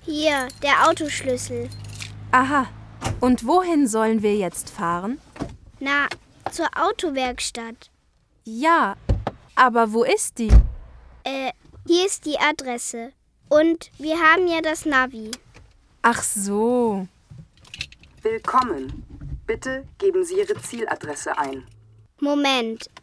Hier, der Autoschlüssel. Aha. Und wohin sollen wir jetzt fahren? Na, zur Autowerkstatt. Ja, aber wo ist die? Hier ist die Adresse. Und wir haben ja das Navi. Ach so. Willkommen. Bitte geben Sie Ihre Zieladresse ein. Moment,